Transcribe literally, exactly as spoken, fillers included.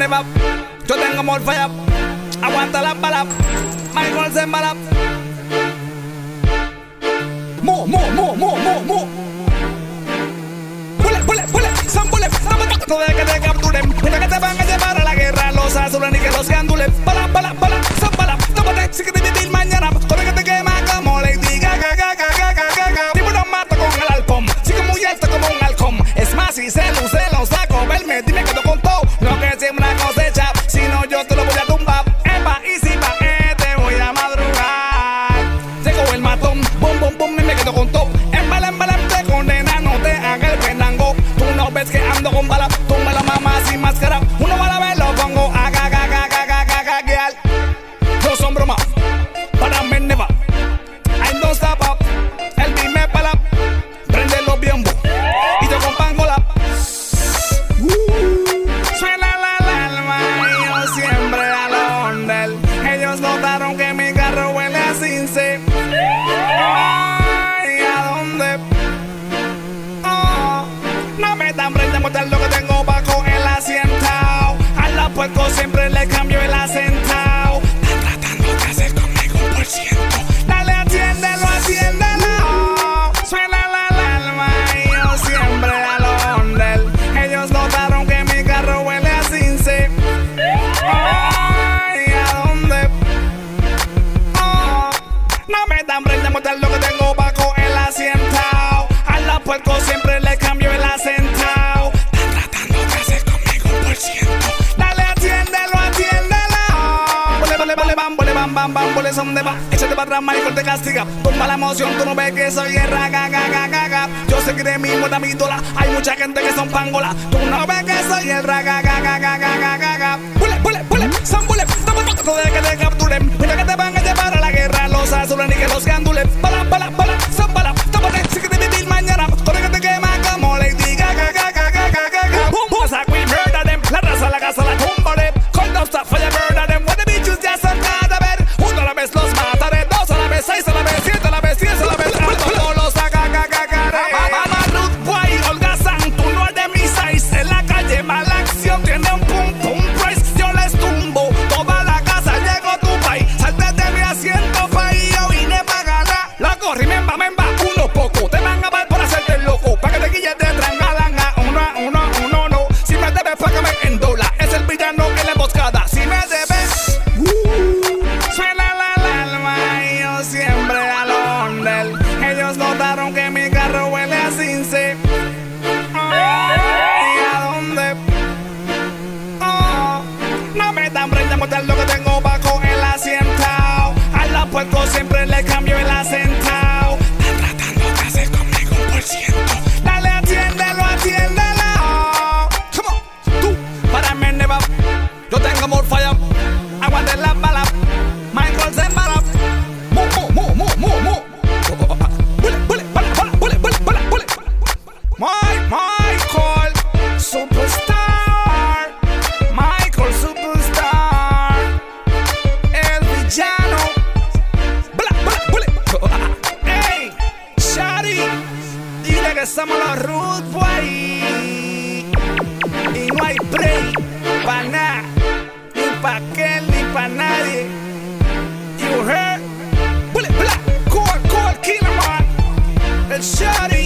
never. Yo tengo more fire. Aguanta las balas. Michael se embala. Mo, mo, mo, mo, mo, mo. Bullet, bullet, bullet. Son bullet. Todo de que te capturen. Mira que te van a llevar a la guerra. Los azules ni que los gandules. Bala, bala, bala. Son balas. Tómate. Si quieres vivir mañana. Todo que te quema como Lady Gaga, Gaga, Gaga, Gaga. Tipo no mato con el halcón. Sigo muy alto como un halcón. Es más, si se luce, lo saco. Verme, dime que te contó. Lo que siembra cosecha. Si no, yo te lo voy a tumbar. Epa, y si pa' eh, te voy a madrugar. Llegó el matón. Bum, bum, bum, y me quedo con todo. Embala, embala, te condena. No te haga el penango. Tú no ves que ando con bala. Tú me la mamas sin máscara. Uno va a ver, lo pongo. Aga, ga, ga, ga, ga, ga, ga, ga. No son bromas. Para mí, never. I don't stop up. El beat me pala. Prende los biembos. Y yo con pangola. Suena la alarma y yo siempre a lo ondel. Ellos notaron que mi carro huele a cince. Ay, ¿a dónde? Oh, no me dan prenda mortal lo que tengo bajo el asiento. A la puerco siempre le cambio el acentao. Están tratando de hacer conmigo un por ciento. Dale, atiéndelo, atiéndelo. Suena la alarma y yo siempre a lo ondel. Ellos notaron que mi carro huele a cince. Ay, ¿a dónde? Oh, no me dan prenda mortal lo que tengo bajo el asiento. A la puerco siempre le cambio el acentao. Están tratando de hacer conmigo un por ciento. Dale, atiéndelo, atiéndelo. Bole, bole, bole, bam, bole, bam, bam, bam, bole, son de va. Échate para atrás, Michael te castiga. Tumba la emoción, tú no ves que soy guerra, ga, ga, ga, ga, ga. Yo seguiré mi muerta, mi dola. Hay mucha gente que son pangola. Tú no ves que soy el raga, ga, ga, ga, ga, ga, ga, ga. Bule, bule, bule, son bule. Todo de que te capturen. Mira que te van a llevar a la guerra. Los azules ni que los gandules. Bala, bala, bala, son bala. Tómate, si quieres vivir mañana. Todo que te quema como Lady Gaga, Gaga, Gaga, Gaga. Boom, boom, sack, we murder them. La raza, la casa, la tumba de. Cold up, stop, fire, murder them. When the bitches ya son cadáver. Uno a la vez los mataré. Dos a la vez, seis a la vez, siete a la vez, diez a la vez. Todos los saca, gaga, gaga. Mama, Ruth, Guay, Olga Santo, no es de mi size. En la calle, mala acción, tiene un pum, pum, price. Yo les tumbo. Toda la casa, llego tu país. Salte de mi asiento, país. Yo vine pa' ganar. Loco, remember, memba, uno poco. Te van a ver por hacerte loco. Pa' que te guilles de trangalanga. Uno, uno, uno, no. Si me debes, págame en dólar. Es el villano en la emboscada. Si me debes, uh, suena la alarma y yo siempre a lo ondel. Ellos notaron que mi carro huele a cince. Ay, ¿a dónde? Oh, no me dan prenda mortal lo que tengo bajo el asiento. A la puerco siempre le cambio el acentao. Están tratando de hacer conmigo un por ciento. Dale, atiéndelo, atiéndelo. Come on, tú, para mí never. Yo tengo more fire. Aguante las balas. Michael se embala. Mo, mo, mo, mo, mo, mo. Bullet, bullet, bala, bala, bullet, bullet, bala, bullet. My, Michael, superstar. Michael, superstar. El villano. Bala, bala, bullet. Hey, Shari, dile que somos los Ruth Boy. Y no hay break pa' nada, ni pa' aquel, ni pa' nadie. You heard? Bullet, black, cold, cold, killer man. El Shari.